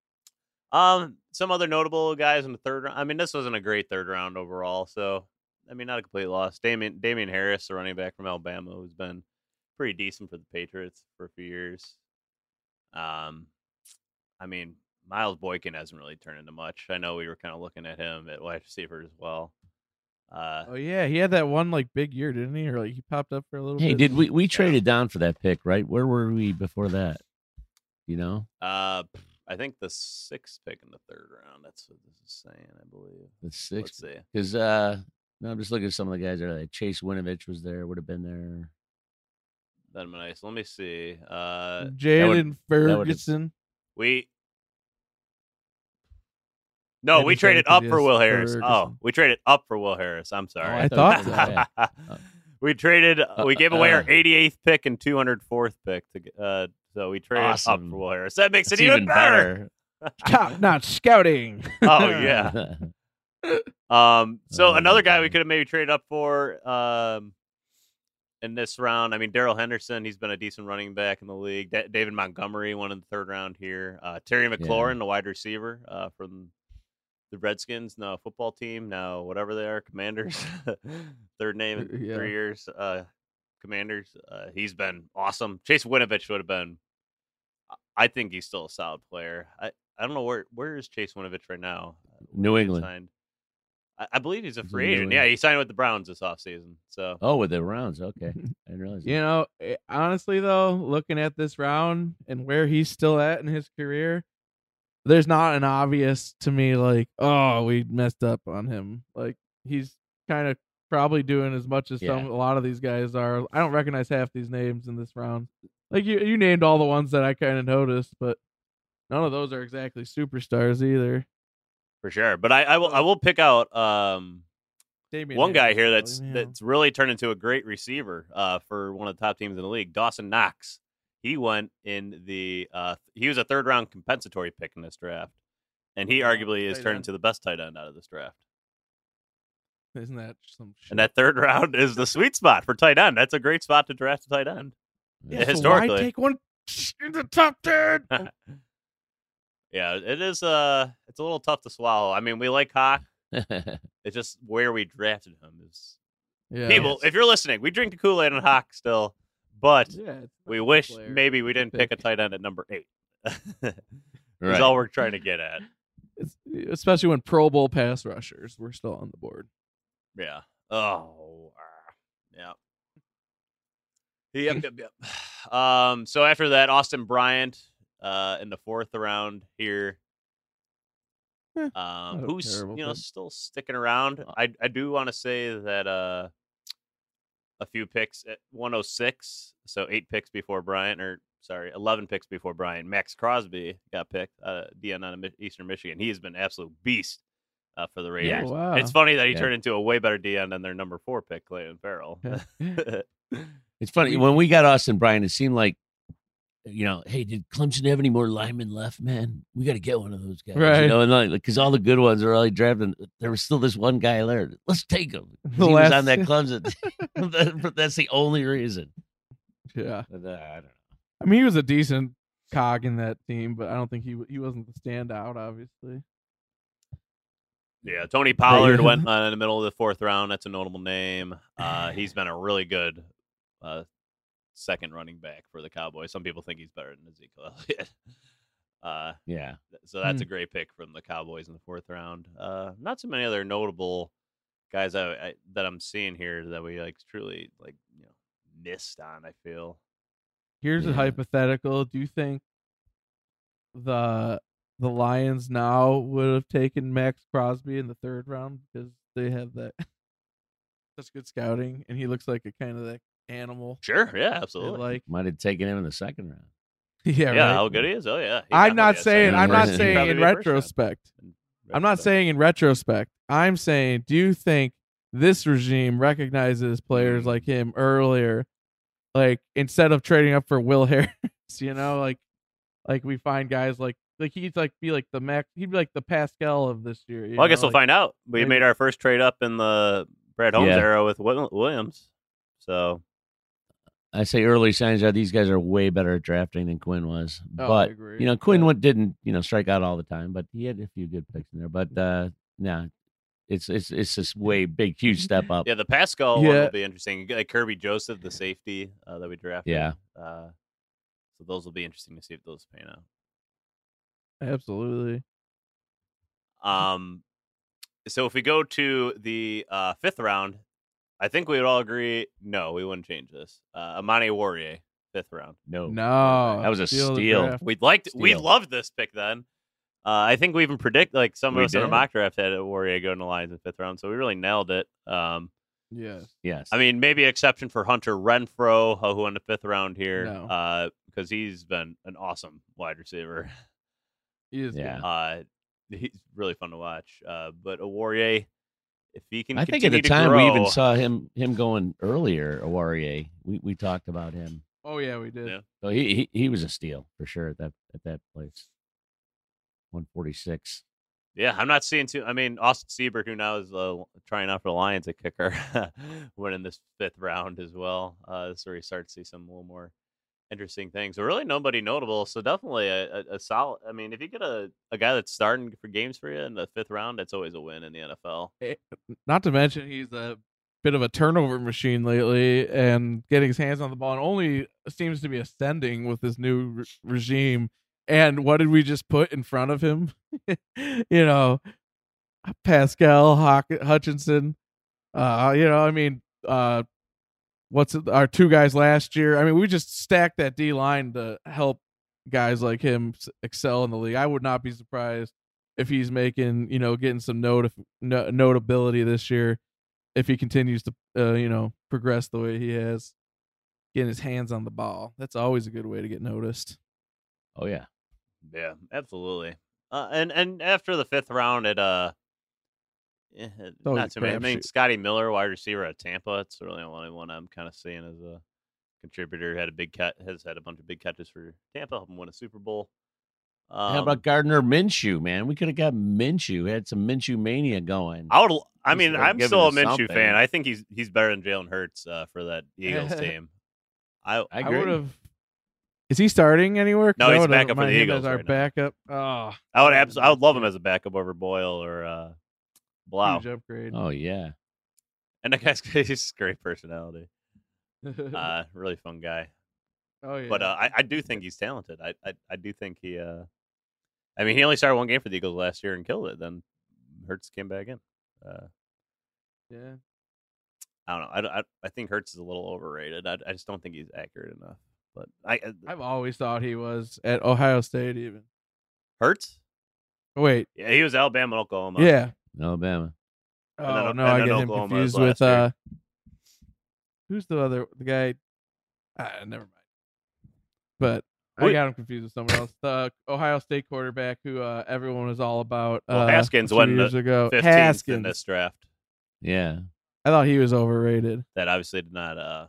Um, some other notable guys in the third round. I mean, this wasn't a great third round overall. So I mean, not a complete loss. Damian Damian Harris, the running back from Alabama, who's been pretty decent for the Patriots for a few years. Um, I mean, Miles Boykin hasn't really turned into much. I know we were kind of looking at him at wide receiver as well. Uh, Oh yeah, he had that one like big year, didn't he? Or like he popped up for a little Hey, bit. did we we traded down for that pick, right? Where were we before that? You know, uh, I think the sixth pick in the third round. That's what this is saying, I believe. the Let's sixth. see. Because uh, no, I'm just looking at some of the guys there. Like Chase Winovich was there. Would have been there. That'd be nice. Let me see. Uh, Jaden would've- Ferguson. we no, I we just read traded it 'cause up he for has Will Harris. Oh, Ferguson. we traded up for Will Harris. I'm sorry. Oh, I thought so, so. yeah. we traded. We gave away our uh. eighty-eighth pick and two hundred fourth pick. To, get- uh, so we traded up Awesome. for Will Harris. That makes It's it even better. Top notch scouting. Oh yeah. Um. So Oh, another guy my we God. could have maybe traded up for. Um. In this round, I mean, Daryl Henderson, he's been a decent running back in the league. Da- David Montgomery, one in the third round here. Uh, Terry McLaurin, the wide receiver uh, from the Redskins, no football team, now whatever they are, Commanders. Third name in Yeah. three years. Uh, Commanders. Uh, he's been awesome. Chase Winovich would have been. I think he's still a solid player. I, I don't know where where is Chase Winovich right now. New Where he England. signed? I, I believe he's a He's free in New agent. Yeah, England. he signed with the Browns this offseason. So Oh, with the rounds. Okay, I didn't realize. You that. know, eh, honestly though, looking at this round and where he's still at in his career, there's not an obvious to me like, oh, we messed up on him. Like he's kind of probably doing as much as some Yeah. a lot of these guys are. I don't recognize half these names in this round. Like you, you named all the ones that I kind of noticed, but none of those are exactly superstars either. for sure. But I, I will I will pick out um Damian one guy Harris, here though, that's you know. that's really turned into a great receiver uh, for one of the top teams in the league, Dawson Knox. He went in the uh, he was a third round compensatory pick in this draft, and he Oh, arguably is tight turned end. into the best tight end out of this draft. Isn't that some shit? And that third round is the sweet spot for tight end. That's a great spot to draft a tight end. Yeah, Yeah, So historically. why take one in the top ten? Yeah, it is. Uh, it's a little tough to swallow. I mean, we like Hawk. It's just where we drafted him is. Yeah. People, if you're listening, we drink the Kool-Aid on Hawk still, but Yeah, it's we not a wish player. maybe we It's a didn't pick a pick. tight end at number eight. That's right. all we're trying to get at. It's, especially when Pro Bowl pass rushers were still on the board. Yeah. Oh. ah, Yeah. Yep. Yep. Yep. Um. So after that, Austin Bryant, uh, in the fourth round here. um, a who's terrible you know pick. still sticking around. I I do want to say that uh, a few picks at one oh six, so eight picks before Bryant, or sorry, eleven picks before Bryant. Max Crosby got picked, uh, D N out of Mi- Eastern Michigan. He has been an absolute beast uh, for the Raiders. Oh, wow. It's funny that he Yeah. turned into a way better D N than their number four pick, Clayton Farrell. It's funny. We- when we got Austin Bryant, it seemed like, you know, hey, did Clemson have any more linemen left, man? We got to get one of those guys. Right. You know, and like, because all the good ones are already drafted. There was still this one guy there. Let's take him. 'Cause The He was last- on that Clemson. That- That's the only reason. Yeah. But, uh, I don't know. I mean, he was a decent cog in that team, but I don't think he he wasn't the standout, obviously. Yeah, Tony Pollard yeah. went uh, in the middle of the fourth round. That's a notable name. Uh, he's been a really good uh, second running back for the Cowboys. Some people think he's better than Ezekiel Elliott. Uh, Yeah. so that's Hmm. a great pick from the Cowboys in the fourth round. Uh, not too many other notable guys I, I, that I'm seeing here that we like truly like you know missed on. I feel. Here's a Yeah. hypothetical. Do you think the the Lions now would have taken Max Crosby in the third round because they have that such good scouting and he looks like a kind of that animal? Sure. Yeah. they Absolutely. Like, Might have taken him in the second round. yeah, yeah. right. How good he is. Oh yeah. He I'm definitely not has saying. second I'm not round. He'd saying Probably in be a first round. retrospect. In I'm not retrospect. saying in retrospect. I'm saying, do you think this regime recognizes players Mm. like him earlier, like instead of trading up for Will Harris? You know, like like we find guys like like he'd like be like the Mac. He'd be like the Pascal of this year. you Well, I guess know, we'll like- find out. We maybe- made our first trade up in the Brad Holmes Yeah. era with Wil- Williams. So I say early signs are these guys are way better at drafting than Quinn was. Oh, I but agree. you know, Quinn Yeah. went, didn't you know strike out all the time, but he had a few good picks in there. But uh, nah, it's it's it's this way big, huge step up. yeah, the Pascal one Yeah. will be interesting. Like Kirby Joseph, the safety uh, that we drafted. Yeah. Uh, so those will be interesting to see if those pan out. Absolutely. Um, so if we go to the uh, fifth round, I think we would all agree. No, we wouldn't change this. Uh, Amani Warrior, fifth round. No, No, that was a of the steal. draft. We liked, we Steal. loved this pick then. Uh, I think we even predict like some of We us in our did. mock draft had a Warrior going to Lions in fifth round, so we really nailed it. Um, Yes. Yes, I mean, maybe exception for Hunter Renfro, uh, who went the fifth round here, No. uh, because he's been an awesome wide receiver. He is. Yeah. good. Uh, he's really fun to watch. Uh, but a Warrior, if he can, I think at continue the to time grow, we even saw him him going earlier. Warrior, we we talked about him. Oh yeah, we did. Yeah. So he, he he was a steal for sure at that at that place. one forty-six. Yeah, I'm not seeing too. I mean, Austin Siebert, who now is uh, trying out for the Lions at kicker, winning this fifth round as well. Uh, this is where you start to see some little more interesting things. But really, nobody notable. So definitely a, a, a solid. I mean, if you get a, a guy that's starting for games for you in the fifth round, that's always a win in the N F L. Not to mention he's a bit of a turnover machine lately and getting his hands on the ball and only seems to be ascending with this new re- regime. And what did we just put in front of him? you know, Pascal Hawk- Hutchinson. Uh, you know, I mean, uh, what's it, our two guys last year? I mean, we just stacked that D line to help guys like him s- excel in the league. I would not be surprised if he's making, you know, getting some not- no- notability this year if he continues to, uh, you know, progress the way he has, getting his hands on the ball. That's always a good way to get noticed. Oh yeah, Yeah, absolutely. Uh, and and after the fifth round, it uh, eh, always not a too many. I mean, crapshoot. Scotty Miller, wide receiver at Tampa. It's really the only one I'm kind of seeing as a contributor. Had a big cat, has had a bunch of big catches for Tampa, helped him win a Super Bowl. Um, how about Gardner Minshew? Man, we could have got Minshew. Had some Minshew mania going. I would. I He's mean, like I'm giving still a us Minshew something. fan. I think he's he's better than Jalen Hurts uh, for that Eagles team. I I I agree. would have. Is he starting anywhere? 'Cause No, I he's a would've backup for mind the him Eagles as our right now. backup. Oh, I would abs- I would love him as a backup over Boyle or uh, Blau. huge upgrade. Oh yeah, And that guy's he's a great personality. Uh, really fun guy. oh yeah. But uh, I, I do think he's talented. I, I I do think he. Uh, I mean, he only started one game for the Eagles last year and killed it. Then Hurts came back in. Uh, yeah. I don't know. I, I, I think Hurts is a little overrated. I, I just don't think he's accurate enough. But I, I I've always thought he was at Ohio State. Even Hurts. Oh, wait. Yeah, he was Alabama and Oklahoma. Yeah. Alabama. Oh, And then- no, and I then get him Oklahoma confused was with, last year. uh, who's the other, the guy? Ah, never mind. But I Wait. got him confused with someone else. The Ohio State quarterback who uh, everyone was all about Well, uh, Haskins a few went years ago. fifteenth Haskins. in this draft. Yeah. I thought he was overrated. That obviously did not uh,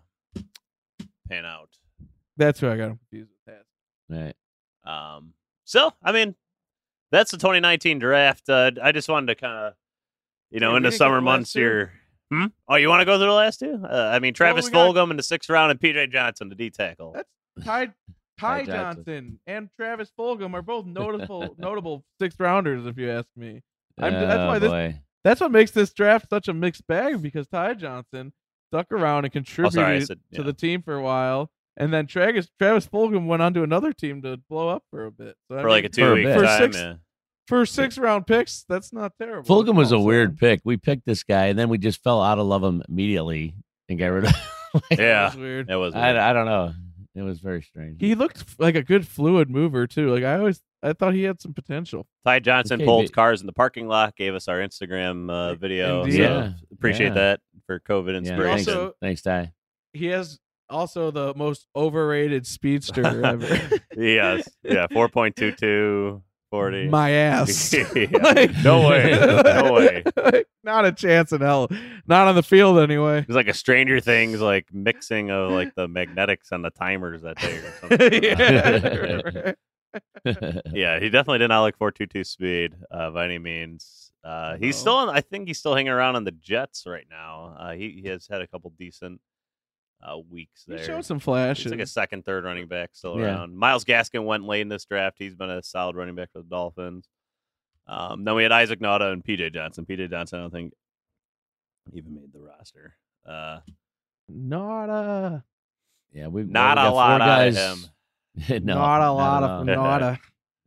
pan out. That's who I got him confused with. Haskins. Right. Um, so, I mean, that's the twenty nineteen draft. Uh, I just wanted to kind of, you know, Yeah, in we the didn't get summer the last months two. here. Hmm? Oh, you want to go through the last two? Uh, I mean, Travis we got- Fulgham in the sixth round and P J Johnson, the D tackle. That's Ty, Ty Ty Johnson. Johnson and Travis Fulgham are both notable notable sixth rounders, if you ask me. I'm- that's oh, why this- boy. That's what makes this draft such a mixed bag because Ty Johnson stuck around and Oh, contributed sorry, I said, to yeah. the team for a while, and then Travis Travis Fulgham went on to another team to blow up for a bit. So, I for like mean, a two week bit. For time. six- yeah. for six round picks, that's not terrible. Fulgham was a Also, weird pick. We picked this guy, and then we just fell out of love him immediately and got rid of him. Like, that Yeah. was weird. That was weird. I, I don't know. It was very strange. He looked f- like a good fluid mover too. Like I always, I thought he had some potential. Ty Johnson Okay, pulled but- cars in the parking lot, gave us our Instagram uh, video. Indeed. So Yeah. appreciate Yeah. that for COVID yeah, inspiration. thanks, Also- thanks, Ty. He has also the most overrated speedster ever. yes. Yeah. four point two two, forty. My ass. Yeah. Like- No way. No way. Like, not a chance in hell. Not on the field anyway. It was like a Stranger Things like mixing of like the magnetics on the timers that day or something. yeah. Yeah, he definitely did not like four two two speed uh, by any means. Uh, he's No. still, on, I think he's still hanging around on the Jets right now. Uh, he, he has had a couple decent uh, weeks He there. showed some He's flashes. like a second, third running back still Yeah. around. Miles Gaskin went late in this draft. He's been a solid running back for the Dolphins. Um, then we had Isaac Nauta and P J Johnson. P J Johnson, I don't think even made the roster. Uh, not a, Yeah, we Not we a got four lot out of guys. him. no, not a lot at of all. not a.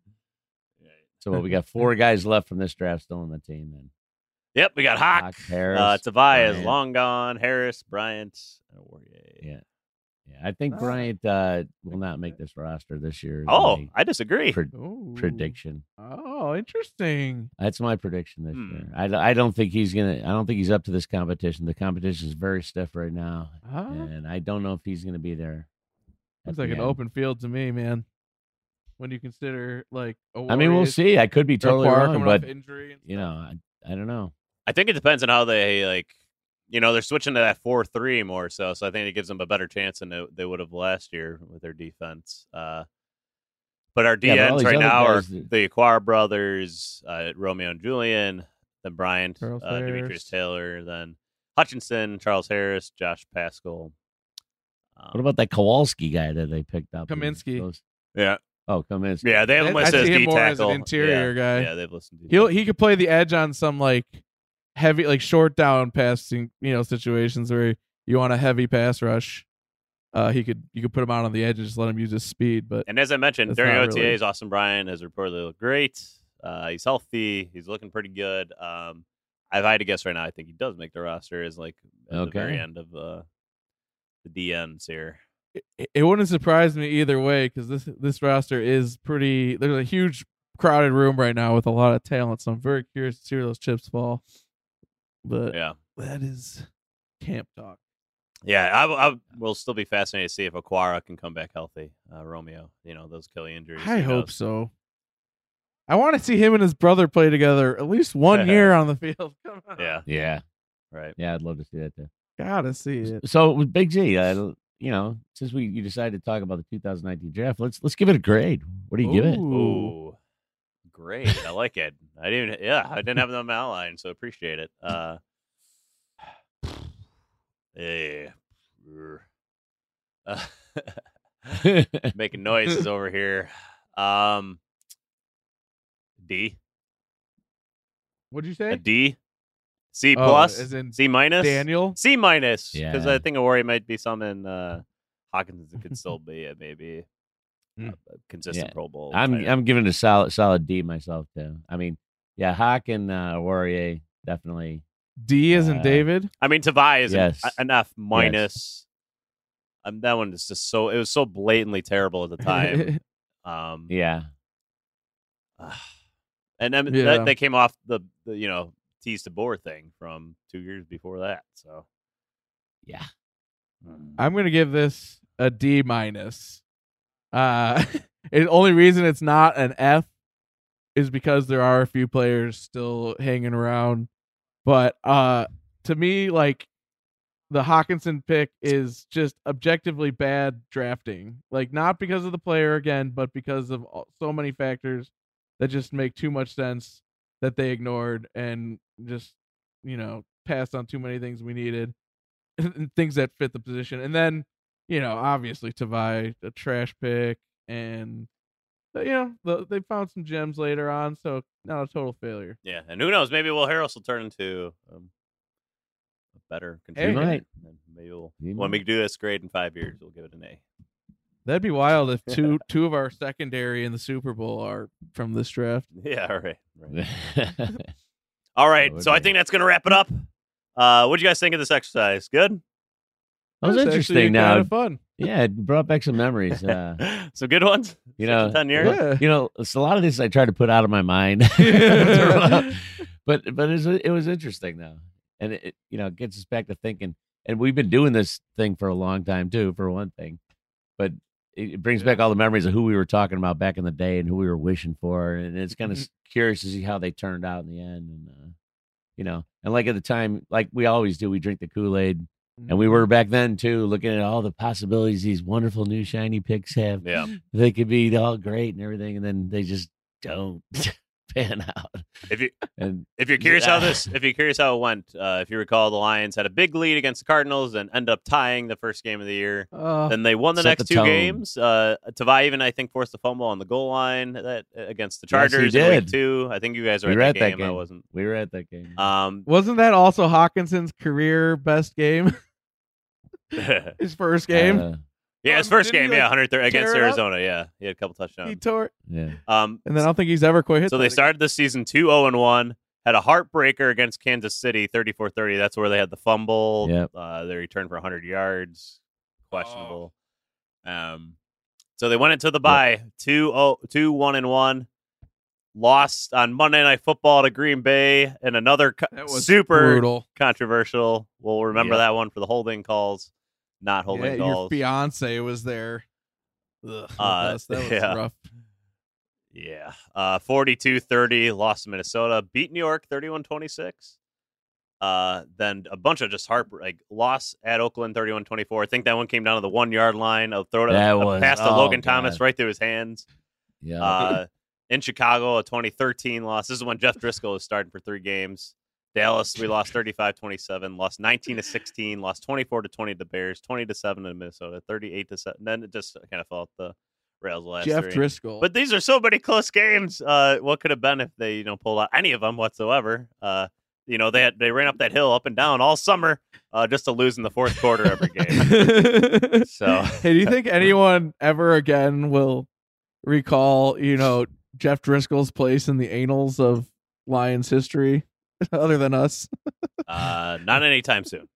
So what, we got four guys left from this draft still on the team. Then Yep, we got Hawk. Hawk, Harris, uh, Tobias, Bryant. long gone. Harris, Bryant, and Aurier. Yeah, yeah. I think Ah. Bryant uh, will not make this roster this year. is Oh, my I disagree. pre- Ooh. prediction. Oh, interesting. That's my prediction this Hmm. year. I, d- I don't think he's gonna. I don't think he's up to this competition. The competition is very stiff right now, Huh? and I don't know if he's gonna be there. at Looks like the an end. open field to me, man. When you consider like, I mean, we'll see. I could be totally Aquara wrong, coming but off injury. And you know, I, I don't know. I think it depends on how they like. You know, they're switching to that four three more so. So I think it gives them a better chance than they, they would have last year with their defense. Uh, but our Yeah, but all D Ns these right other now are guys that- the Aquara brothers, uh, Romeo and Julian, then Bryant, Charles uh, Demetrius Harris. Taylor, then Hutchinson, Charles Harris, Josh Pascal. Um, What about that Kowalski guy that they picked up? Kaminsky. Those- yeah, Oh, Kaminsky. yeah? They have him I listed as see him D more as an tackle, interior yeah, guy. Yeah, they've listed. D He'll tackle. he could play the edge on some like heavy, like short down passing, you know, situations where you want a heavy pass rush. Uh, he could you could put him out on the edge and just let him use his speed. But And as I mentioned, That's during not O T As, really- Austin Bryan has reportedly looked great. Uh, he's healthy. He's looking pretty good. Um, if I had to guess right now, I think he does make the roster as like at the very Okay. end of uh, the D Ns here. it, it wouldn't surprise me either way because this this roster is pretty. There's a huge crowded room right now with a lot of talent. So I'm very curious to see where those chips fall. But Yeah, that is camp talk. yeah. I, I will still be fascinated to see if Aquara can come back healthy. Uh, Romeo, you know those Achilles injuries. I who hope knows? so. I want to see him and his brother play together at least one year on the field. Come on. Yeah, Yeah, right. yeah. I'd love to see that too. Gotta see it. So with Big G, uh, you know, since we you decided to talk about the two thousand nineteen draft, let's let's give it a grade. What do you give it? Ooh. Ooh, great. I like it. I didn't. Yeah, I didn't have it on my outline, so appreciate it. Uh, yeah. Uh, making noises over here. Um, D, What'd you a say? D, C Oh, plus, as in C minus, Daniel? C minus, because Yeah. I think a worry might be some in uh, Hawkins. It could still be a maybe Hmm. a, a consistent Yeah. Pro Bowl. I'm tight end. I'm giving it a solid solid D myself too. I mean, yeah, Hawk and uh, Warrior definitely. D as in Uh, David. I mean, Tavai is Yes. an, an F minus. Um, that one is just so it was so blatantly terrible at the time. Um, Yeah, and And then Yeah. that, they came off the, the you know tease to bore thing from two years before that. So Yeah. I'm gonna give this a D minus. Uh, the only reason it's not an F is because there are a few players still hanging around. But uh, to me, like the Hawkinson pick is just objectively bad drafting. Like not because of the player again, but because of all- so many factors that just make too much sense that they ignored and just you know passed on too many things we needed. Things that fit the position. And then, you know, obviously Tavai, a trash pick, and uh, you know, the, they found some gems later on, so not a total failure. yeah, and who knows? Maybe Will Harris will turn into um, a better contributor. might. And maybe we'll, He when might. we do this grade in five years, we'll give it an A. That'd be wild if two two of our secondary in the Super Bowl are from this draft. Yeah, all right. right. All right, That would so I be- think that's going to wrap it up. Uh, what do you guys think of this exercise? Good? That was That's interesting. actually Now, kind of fun. yeah, it brought back some memories. Uh, Some good ones? you Six know, and ten years? Yeah. you know, it's a lot of this I tried to put out of my mind, but but it was, it was interesting though, and it, it you know gets us back to thinking. And we've been doing this thing for a long time too, for one thing, but it, it brings back all the memories of who we were talking about back in the day and who we were wishing for, and it's kind of Mhm. curious to see how they turned out in the end, and uh, you know, and like at the time, like we always do, we drink the Kool-Aid. And we were back then too, looking at all the possibilities these wonderful new shiny picks have. Yeah. They could be all great and everything, and then they just don't pan out. If you And if you're curious how Yeah. this, if you're curious how it went, uh, if you recall, the Lions had a big lead against the Cardinals and end up tying the first game of the year. Uh, Then they won the Set next the two tone. games. Uh, Tavai even I think forced a fumble on the goal line that against the Yes, he Chargers in week did. two. I think you guys were we at were that at that game. game. I wasn't. We were at that game. Um, wasn't that also Hawkinson's career best game? yeah, His first game. Uh, his Um, first didn't he, game, like, yeah, one hundred thirty against tear it up? Arizona. Yeah, he had a couple he touchdowns. tore, yeah. Um, and then I don't think he's ever quite hit. so that they again. started the season two oh and one. Had a heartbreaker against Kansas City, thirty-four thirty. That's where they had the fumble. Yep. Uh, they returned for one hundred yards. Questionable. Um, so they went into the bye two oh two one and one. Lost on Monday Night Football to Green Bay, and another co- That was super brutal. controversial. We'll remember Yep. that one for the holding calls, not holding Yeah, your calls. fiance was there. Ugh, with Uh, us. That was yeah. rough. Yeah. Uh, forty-two thirty, lost to Minnesota. Beat New York thirty-one twenty-six. Uh, then a bunch of just heart like loss at Oakland thirty-one twenty-four. I think that one came down to the one yard line of throw to That a was- pass to oh, Logan Thomas God. right through his hands. Yeah. Uh, in Chicago, a twenty thirteen loss. This is when Jeff Driscoll was starting for three games. Dallas, we lost thirty-five twenty-seven, lost nineteen to sixteen, lost twenty-four to twenty to the Bears, twenty to seven to Minnesota, thirty-eight to seven. Then it just kind of fell off the rails the last Jeff three. Driscoll. But these are so many close games. Uh, what could have been if they, you know, pulled out any of them whatsoever? Uh, you know, they had they ran up that hill up and down all summer, uh, just to lose in the fourth quarter every game. So- hey, do you think anyone ever again will recall, you know, Jeff Driscoll's place in the annals of Lions history, other than us? Uh, not anytime soon.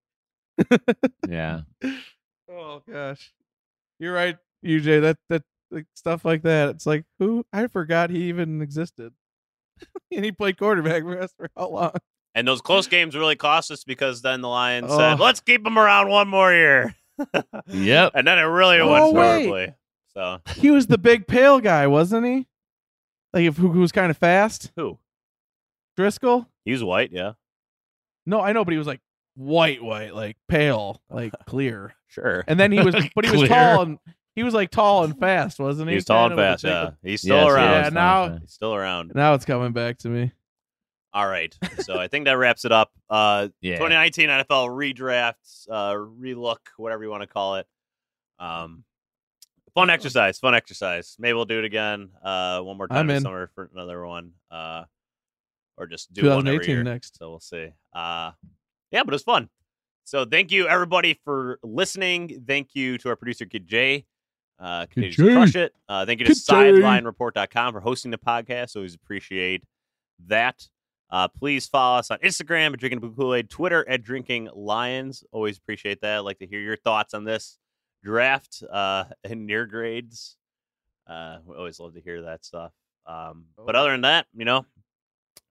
yeah. Oh gosh, you're right, U J. That that like, stuff like that. It's like who I forgot he even existed, and he played quarterback for us for how long? And those close games really cost us because then the Lions Oh. said, "Let's keep them around one more year." Yep. And then it really Oh, went wait. horribly. So He was the big pale guy, wasn't he? Like if, who, who was kind of fast? who? Driscoll? He was white, yeah, No, I know, but he was like white, white, like pale, like clear. sure. And then he was, but he was Clear. tall and he was like tall and fast, wasn't he? He was tall and Kinda with fast. the Yeah, thick- he's still Yes, he around. Yeah, was now- fast. He's still around. Now it's coming back to me. All right. So I think that wraps it up. Uh, Yeah. twenty nineteen N F L redrafts, uh, relook, whatever you want to call it. Um, fun exercise, fun exercise. Maybe we'll do it again uh, one more time I'm this in. summer for another one, uh, or just do one every twenty eighteen year. next. So we'll see. Uh, yeah, but it was fun. So thank you everybody for listening. Thank you to our producer Kid J. Uh, continues to J. crush it. Uh, thank you to Kid J. sideline report dot com for hosting the podcast. Always appreciate that. Uh, please follow us on Instagram at Drinking Blue Kool-Aid, Twitter at Drinking Lions. Always appreciate that. I'd like to hear your thoughts on this draft uh, and your grades. Uh, we always love to hear that stuff. Um, but other than that, you know,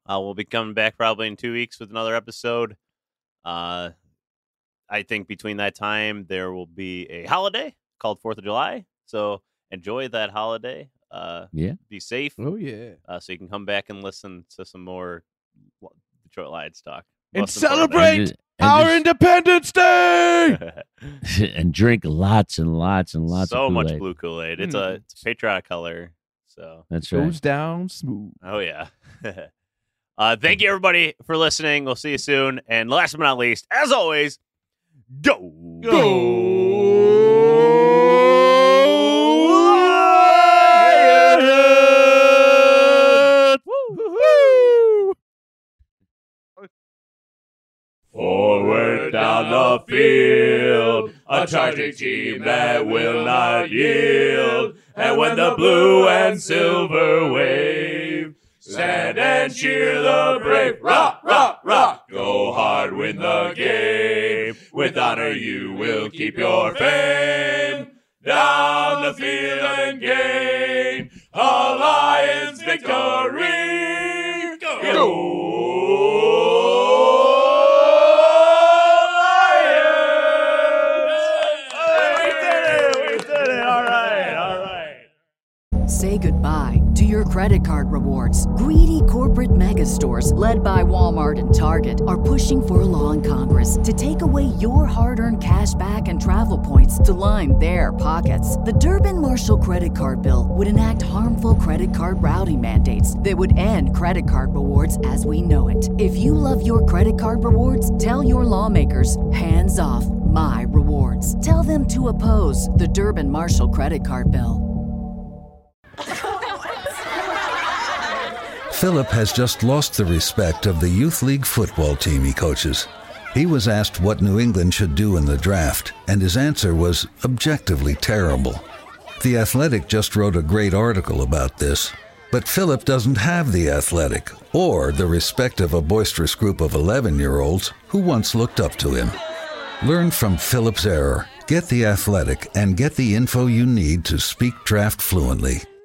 Uh, we'll be coming back probably in two weeks with another episode. Uh, I think between that time, there will be a holiday called fourth of July. So enjoy that holiday. Uh, Yeah. Be safe. Oh, yeah. Uh, so you can come back and listen to some more Detroit Lions talk. And Most importantly. celebrate And, our and, Independence Day! just- and drink lots and lots and lots so of much Kool-Aid. blue Kool-Aid. It's Mm. a it's a patriotic color. So That's right. Goes down smooth. oh yeah. uh, thank you everybody for listening. We'll see you soon. And last but not least, as always, go Lions! Woo! Forward down the field, a charging team that will not yield. And when the blue and silver wave, stand and cheer the brave. Rock, rock, rock, go hard, win the game. With honor you will keep your fame. Down the field and gain a Lions victory. Go! Say goodbye to your credit card rewards. Greedy corporate mega stores, led by Walmart and Target, are pushing for a law in Congress to take away your hard-earned cash back and travel points to line their pockets. The Durbin-Marshall credit card bill would enact harmful credit card routing mandates that would end credit card rewards as we know it. If you love your credit card rewards, tell your lawmakers, hands off my rewards. Tell them to oppose the Durbin-Marshall credit card bill. Philip has just lost the respect of the Youth League football team he coaches. He was asked what New England should do in the draft, and his answer was objectively terrible. The Athletic just wrote a great article about this, but Philip doesn't have the Athletic or the respect of a boisterous group of eleven-year-olds who once looked up to him. Learn from Philip's error, get the Athletic, and get the info you need to speak draft fluently.